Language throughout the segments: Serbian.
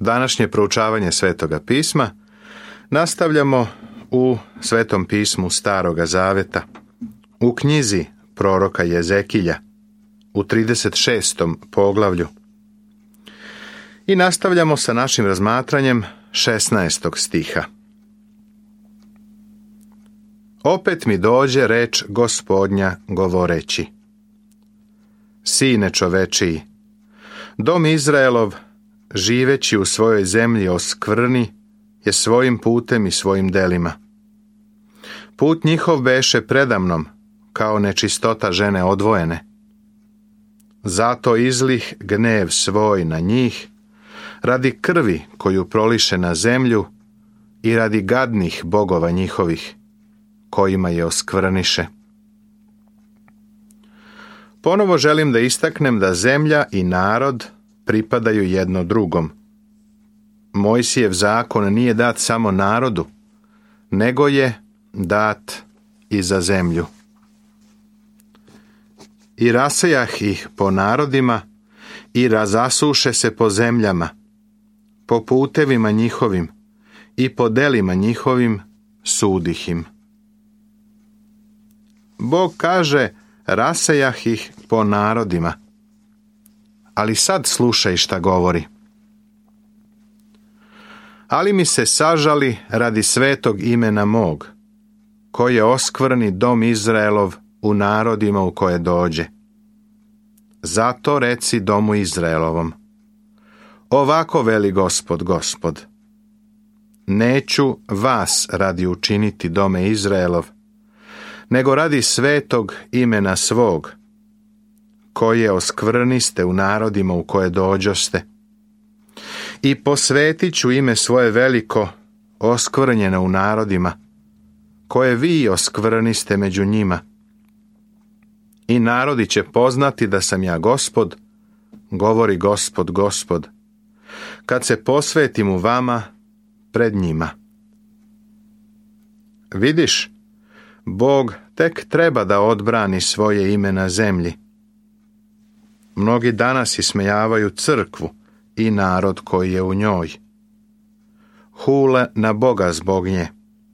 Današnje proučavanje Svetoga pisma nastavljamo u Svetom pismu Staroga Zaveta, u knjizi proroka Jezekilja, u 36. poglavlju. I nastavljamo sa našim razmatranjem 16. stiha. Opet mi dođe reč Gospodnja govoreći: Sine čovečiji, dom Izraelov, živeći u svojoj zemlji oskvrni je svojim putem i svojim delima. Put njihov beše predamnom, kao nečistota žene odvojene. Zato izlih gnev svoj na njih, radi krvi koju proliše na zemlju i radi gadnih bogova njihovih, kojima je oskvrniše. Ponovo želim da istaknem da zemlja i narod pripadaju jedno drugom. Mojsijev zakon nije dat samo narodu, nego je dat i za zemlju. I rasejah ih po narodima i razasuše se po zemljama, po putevima njihovim i po delima njihovim sudih im. Bog kaže: rasejah ih po narodima. Ali sad slušaj šta govori. Ali mi se sažali radi svetog imena mog, koje oskvrni dom Izraelov u narodima u koje dođe. Zato reci domu Izraelovom: ovako veli Gospod, Gospod: neću vas radi učiniti dome Izraelov, nego radi svetog imena svog, koje oskvrniste u narodima u koje dođoste. I posvetit ću ime svoje veliko, oskvrnjeno u narodima, koje vi oskvrniste među njima. I narodi će poznati da sam ja Gospod, govori Gospod, Gospod, kad se posvetim u vama pred njima. Vidiš, Bog tek treba da odbrani svoje ime na zemlji. Mnogi danas ismejavaju crkvu i narod koji je u njoj. Hule na Boga zbog nje.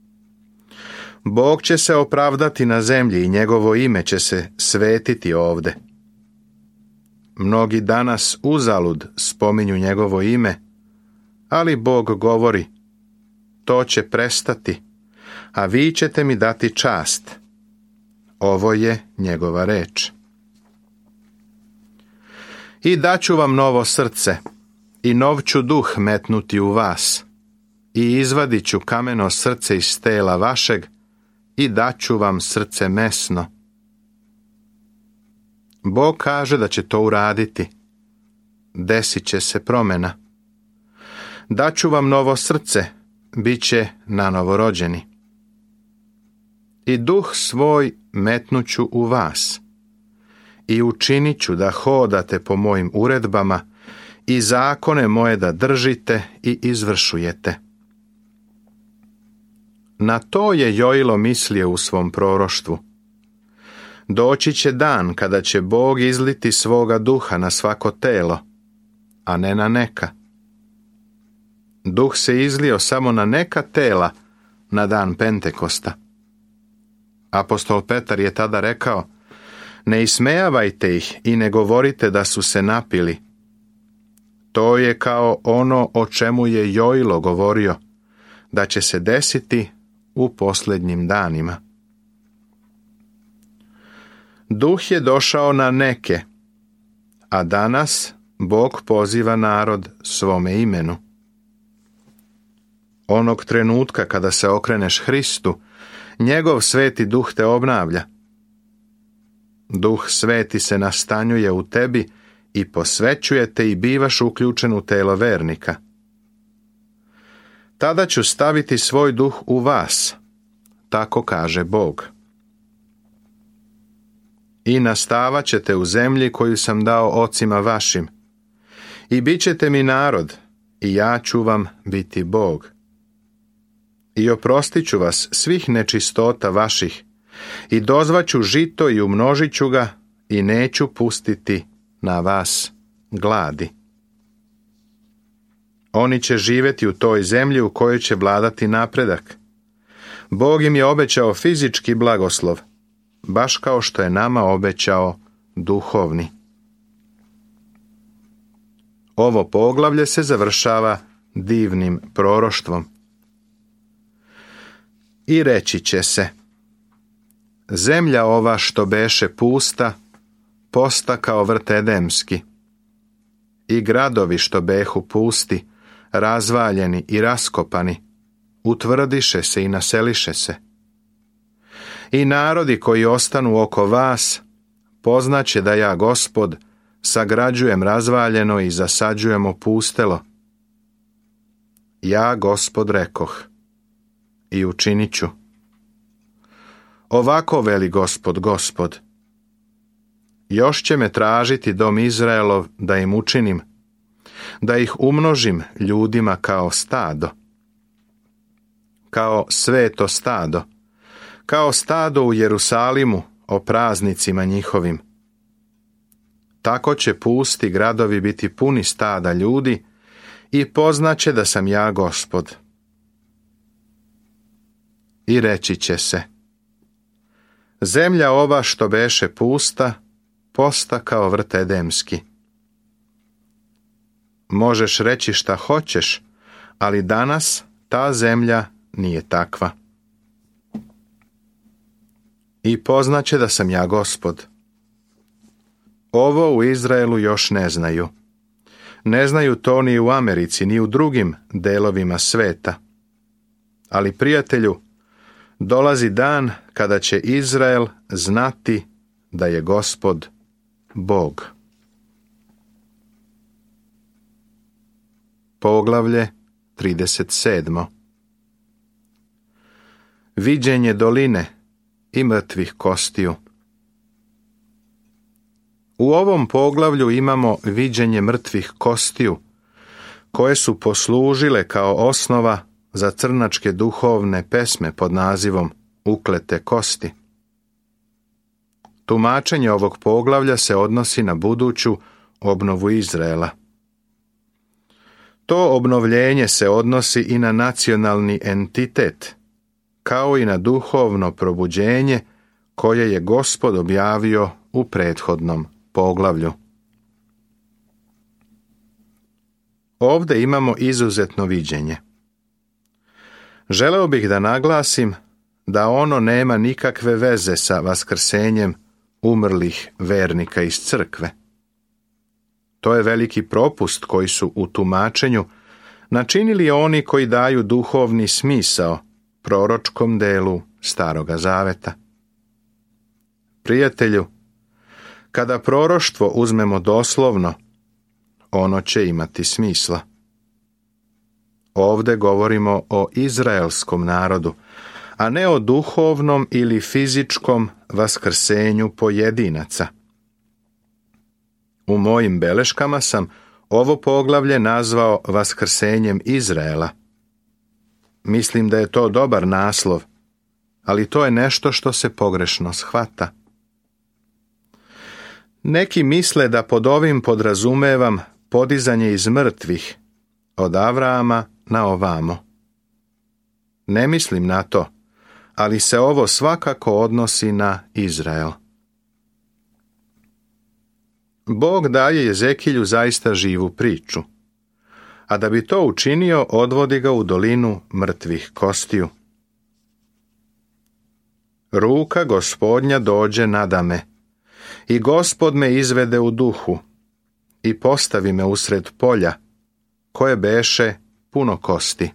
Bog će se opravdati na zemlji i njegovo ime će se svetiti ovde. Mnogi danas uzalud spominju njegovo ime, ali Bog govori: to će prestati, a vi ćete mi dati čast. Ovo je njegova reč. I daću vam novo srce, i nov ću duh metnuti u vas, i izvadit ću kameno srce iz tela vašeg, i daću vam srce mesno. Bog kaže da će to uraditi. Desit će se promjena. Daću vam novo srce, bit će nanovo rođeni. I duh svoj metnuću u vas, i učinit ću da hodate po mojim uredbama i zakone moje da držite i izvršujete. Na to je Joilo mislio u svom proroštvu. Doći će dan kada će Bog izliti svoga duha na svako telo, a ne na neka. Duh se izlio samo na neka tela na dan Pentekosta. Apostol Petar je tada rekao: ne ismejavajte ih i ne govorite da su se napili. To je kao ono o čemu je Joilo govorio, da će se desiti u posljednjim danima. Duh je došao na neke, a danas Bog poziva narod svome imenu. Onog trenutka kada se okreneš Hristu, njegov sveti duh te obnavlja. Duh sveti se nastanjuje u tebi i posvećuje te i bivaš uključen u telo vernika. Tada ću staviti svoj duh u vas, tako kaže Bog. I nastavat ćete u zemlji koju sam dao ocima vašim, i bit ćete mi narod, i ja ću vam biti Bog. I oprostit ću vas svih nečistota vaših, i dozvaću žito i umnožit ću ga, i neću pustiti na vas gladi. Oni će živjeti u toj zemlji u kojoj će vladati napredak. Bog im je obećao fizički blagoslov, baš kao što je nama obećao duhovni. Ovo poglavlje se završava divnim proroštvom. I reći će se: zemlja ova što beše pusta, posta kao vrt edemski. I gradovi što behu pusti, razvaljeni i raskopani, utvrdiše se i naseliše se. I narodi koji ostanu oko vas, poznaće da ja, Gospod, sagrađujem razvaljeno i zasađujem opustelo. Ja, Gospod, rekoh i učinit ću. Ovako veli Gospod, Gospod: još će me tražiti dom Izraelov da im učinim, da ih umnožim ljudima kao stado, kao sveto stado, kao stado u Jerusalimu o praznicima njihovim. Tako će pusti gradovi biti puni stada ljudi i poznaće da sam ja, Gospod. I reći će se: zemlja ova što beše pusta, posta kao vrt edemski. Možeš reći šta hoćeš, ali danas ta zemlja nije takva. I poznaće da sam ja, Gospod. Ovo u Izraelu još ne znaju. Ne znaju to ni u Americi, ni u drugim delovima sveta. Ali, prijatelju, dolazi dan kada će Izrael znati da je Gospod Bog. Poglavlje 37. Viđenje doline i mrtvih kostiju. U ovom poglavlju imamo viđenje mrtvih kostiju, koje su poslužile kao osnova za crnačke duhovne pesme pod nazivom Uklete kosti. Tumačenje ovog poglavlja se odnosi na buduću obnovu Izraela. To obnovljenje se odnosi i na nacionalni entitet, kao i na duhovno probuđenje koje je Gospod objavio u prethodnom poglavlju. Ovdje imamo izuzetno viđenje. Želeo bih da naglasim da ono nema nikakve veze sa vaskrsenjem umrlih vernika iz crkve. To je veliki propust koji su u tumačenju načinili oni koji daju duhovni smisao proročkom delu Staroga Zaveta. Prijatelju, kada proroštvo uzmemo doslovno, ono će imati smisla. Ovdje govorimo o izraelskom narodu, a ne o duhovnom ili fizičkom vaskrsenju pojedinaca. U mojim beleškama sam ovo poglavlje nazvao Vaskrsenjem Izraela. Mislim da je to dobar naslov, ali to je nešto što se pogrešno shvata. Neki misle da pod ovim podrazumevam podizanje iz mrtvih, od Avrama na ovamo. Ne mislim na to, ali se ovo svakako odnosi na Izrael. Bog daje Ezekilju zaista živu priču, a da bi to učinio, odvodi ga u dolinu mrtvih kostiju. Ruka Gospodnja dođe nadame, i Gospod me izvede u duhu, i postavi me usred polja, koje beše puno kosti.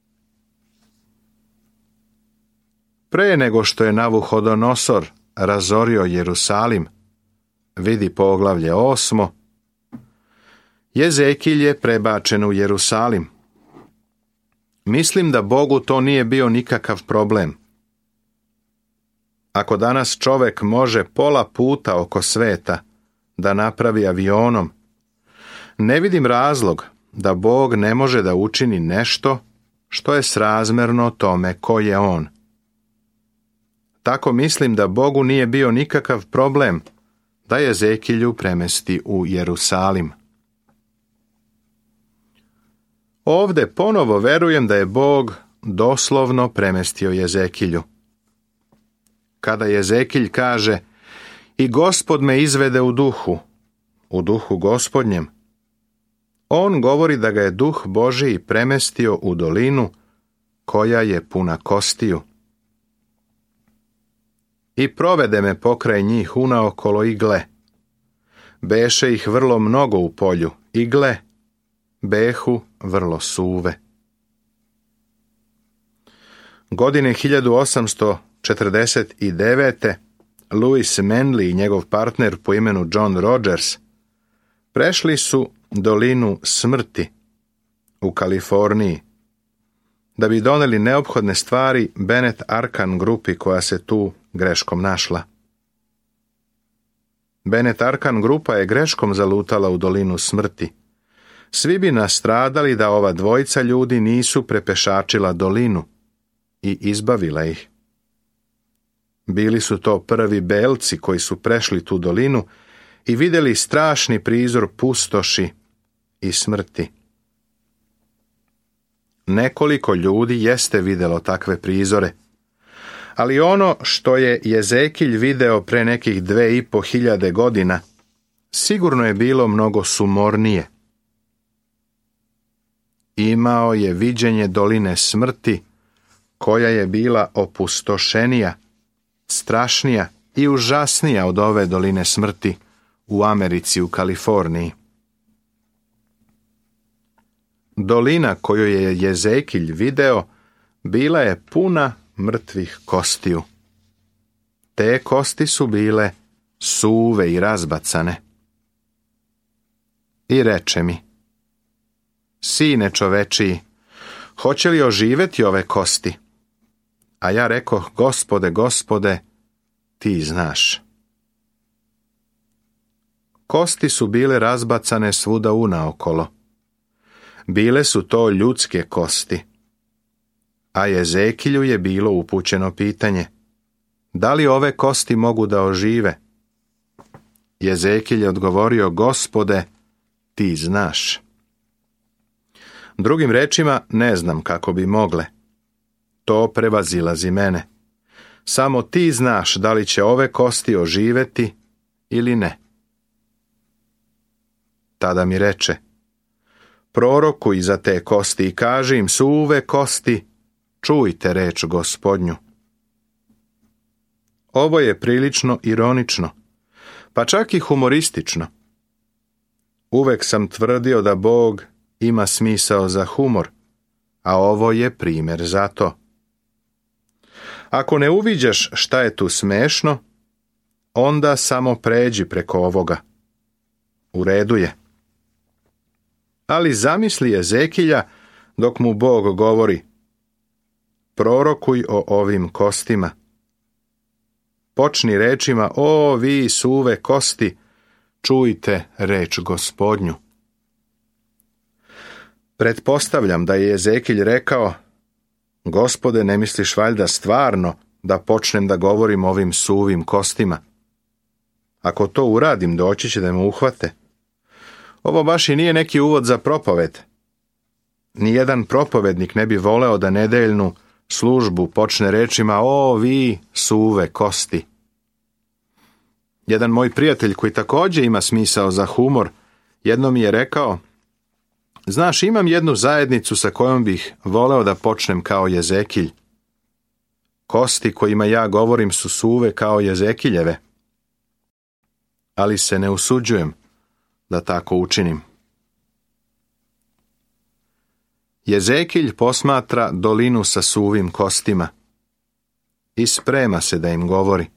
Pre nego što je Navuhodonosor razorio Jerusalim, vidi poglavlje 8, Ezekilj je prebačen u Jerusalim. Mislim da Bogu to nije bio nikakav problem. Ako danas čovjek može pola puta oko sveta da napravi avionom, ne vidim razlog da Bog ne može da učini nešto što je srazmerno tome ko je on. Tako mislim da Bogu nije bio nikakav problem da Ezekilju premesti u Jerusalim. Ovde ponovo verujem da je Bog doslovno premestio Jezekilju. Kada Jezekilj kaže: "I Gospod me izvede u duhu Gospodnjem", on govori da ga je duh Božji premestio u dolinu koja je puna kostiju. "I provede me pokraj njih unaokolo i gle, beše ih vrlo mnogo u polju i gle, behu vrlo suve." Godine 1849. Louis Manley i njegov partner po imenu John Rogers prešli su dolinu smrti u Kaliforniji da bi doneli neophodne stvari Bennett Arkan grupi koja se tu greškom našla. Bennett Arkan grupa je greškom zalutala u dolinu smrti. Svi bi nastradali da ova dvojica ljudi nisu prepešačila dolinu i izbavila ih. Bili su to prvi belci koji su prešli tu dolinu i vidjeli strašni prizor pustoši i smrti. Nekoliko ljudi jeste vidjelo takve prizore, ali ono što je Jezekilj video pre nekih 2500 godina sigurno je bilo mnogo sumornije. Imao je viđenje doline smrti koja je bila opustošenija, strašnija i užasnija od ove doline smrti u Americi, u Kaliforniji. Dolina koju je Jezekilj video bila je puna mrtvih kostiju. Te kosti su bile suve i razbacane. I reče mi: "Sine čovečiji, hoće li oživeti ove kosti?" A ja rekoh: "Gospode, Gospode, ti znaš." Kosti su bile razbacane svuda unaokolo. Bile su to ljudske kosti. A Jezekilju je bilo upućeno pitanje: da li ove kosti mogu da ožive? Jezekilj je odgovorio: "Gospode, ti znaš." Drugim rečima, ne znam kako bi mogle. To prevazilazi mene. Samo ti znaš da li će ove kosti oživeti ili ne. Tada mi reče: "Prorokuj za te kosti i kaži im: suve kosti, čujte reč Gospodnju." Ovo je prilično ironično, pa čak i humoristično. Uvek sam tvrdio da Bog ima smisao za humor, a ovo je primjer za to. Ako ne uviđaš šta je tu smešno, onda samo pređi preko ovoga. U redu je. Ali zamisli Jezekilja dok mu Bog govori: "Prorokuj o ovim kostima. Počni rečima: o vi suve kosti, čujte reč Gospodnju." Pretpostavljam da je Jezekilj rekao: "Gospode, ne misliš valjda stvarno da počnem da govorim o ovim suvim kostima? Ako to uradim, doći će da me uhvate." Ovo baš i nije neki uvod za propoved. Nijedan propovednik ne bi voleo da nedeljnu službu počne rečima: "o vi suve kosti." Jedan moj prijatelj koji također ima smisao za humor jednom mi je rekao: "Znaš, imam jednu zajednicu sa kojom bih voleo da počnem kao Jezekilj. Kosti kojima ja govorim su suve kao Jezekiljeve, ali se ne usuđujem da tako učinim." Jezekilj posmatra dolinu sa suvim kostima i sprema se da im govori.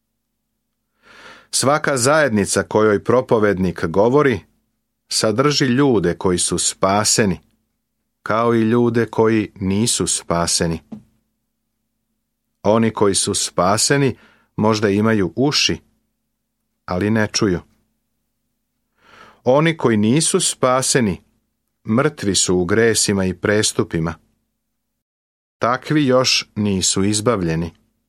Svaka zajednica kojoj propovednik govori sadrži ljude koji su spaseni, kao i ljude koji nisu spaseni. Oni koji su spaseni možda imaju uši, ali ne čuju. Oni koji nisu spaseni mrtvi su u gresima i prestupima. Takvi još nisu izbavljeni.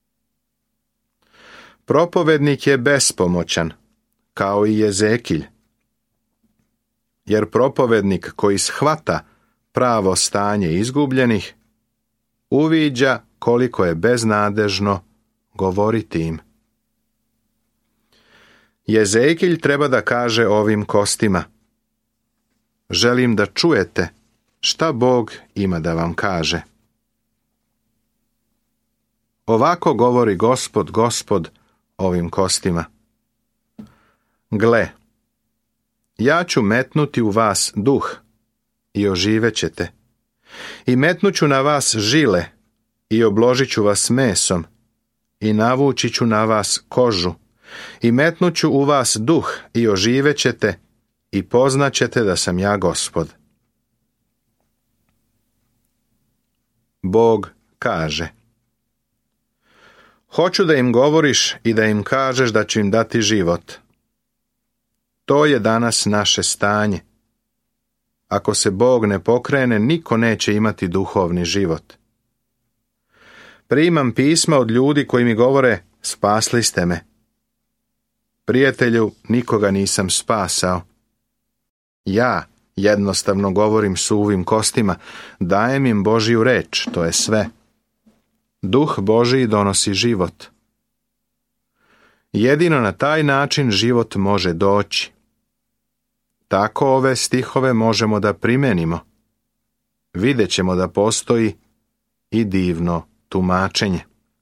Propovednik je bespomoćan, kao i Jezekilj. Jer propovednik koji shvata pravo stanje izgubljenih, uviđa koliko je beznadežno govoriti im. Jezekilj treba da kaže ovim kostima: želim da čujete šta Bog ima da vam kaže. Ovako govori Gospod ovim kostima: gle, ja ću metnuti u vas duh i oživećete, i metnuću na vas žile i obložit ću vas mesom i navući ću na vas kožu i metnuću u vas duh i oživećete i poznaćete da sam ja Gospod. Bog kaže: hoću da im govoriš i da im kažeš da ću im dati život. To je danas naše stanje. Ako se Bog ne pokrene, niko neće imati duhovni život. Primam pisma od ljudi koji mi govore: spasli ste me. Prijatelju, nikoga nisam spasao. Ja jednostavno govorim suvim kostima, dajem im Božju reč, to je sve. Duh Božji donosi život. Jedino na taj način život može doći. Tako ove stihove možemo da primenimo. Vidjet ćemo da postoji i divno tumačenje.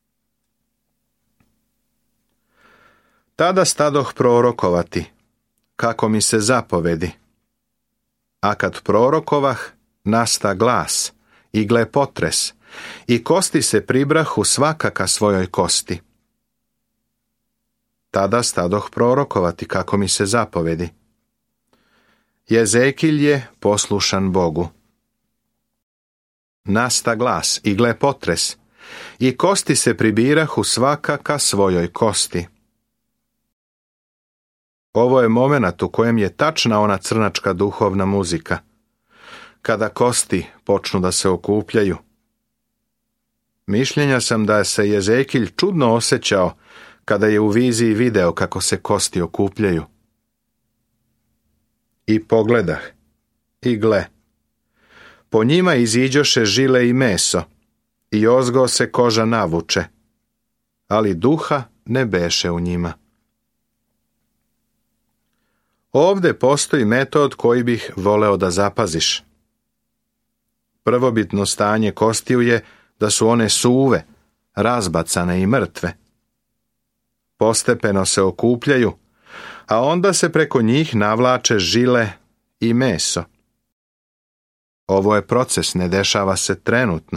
Tada stadoh prorokovati, kako mi se zapovedi. A kad prorokovah, nasta glas, i gle potres, i kosti se pribrahu svaka ka svojoj kosti. Tada stadoh prorokovati, kako mi se zapovedi. Jezekilj je poslušan Bogu. Nasta glas, i gle potres, i kosti se pribirahu svaka ka svojoj kosti. Ovo je momenat u kojem je tačna ona crnačka duhovna muzika, kada kosti počnu da se okupljaju. Mišljenja sam da se Jezekilj čudno osjećao kada je u viziji video kako se kosti okupljaju. I pogledah, i gle, po njima iziđoše žile i meso, i ozgo se koža navuče, ali duha ne beše u njima. Ovde postoji metod koji bih voleo da zapaziš. Prvobitno stanje kostiju je da su one suve, razbacane i mrtve. Postepeno se okupljaju, a onda se preko njih navlače žile i meso. Ovo je proces, ne dešava se trenutno.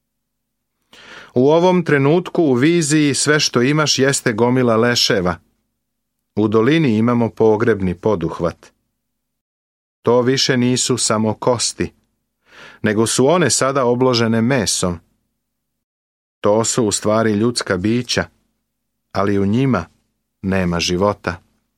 U ovom trenutku u viziji sve što imaš jeste gomila leševa. U dolini imamo pogrebni poduhvat. To više nisu samo kosti, nego su one sada obložene mesom. To su u stvari ljudska bića, ali u njima nema života.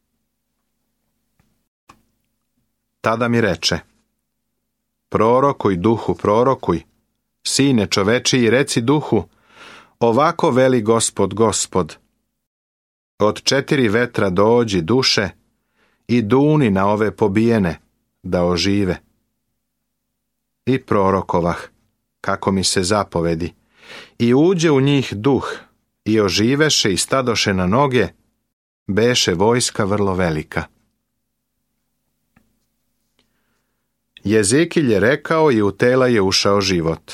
Tada mi reče: prorokuj duhu, prorokuj, sine čovečiji, reci duhu, ovako veli Gospod, Gospod. Od 4 vetra dođi duše i duni na ove pobijene da ožive. I prorokovah, kako mi se zapovedi, i uđe u njih duh i oživeše i stadoše na noge, beše vojska vrlo velika. Jezekilj je rekao i u tela je ušao život.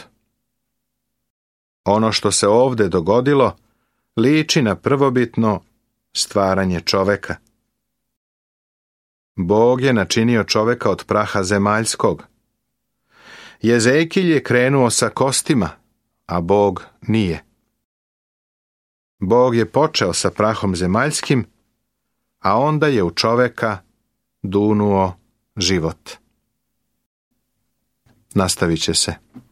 Ono što se ovde dogodilo liči na prvobitno stvaranje čoveka. Bog je načinio čoveka od praha zemaljskog. Jezekilj je krenuo sa kostima, a Bog nije. Bog je počeo sa prahom zemaljskim, a onda je u čoveka dunuo život. Nastavit će se.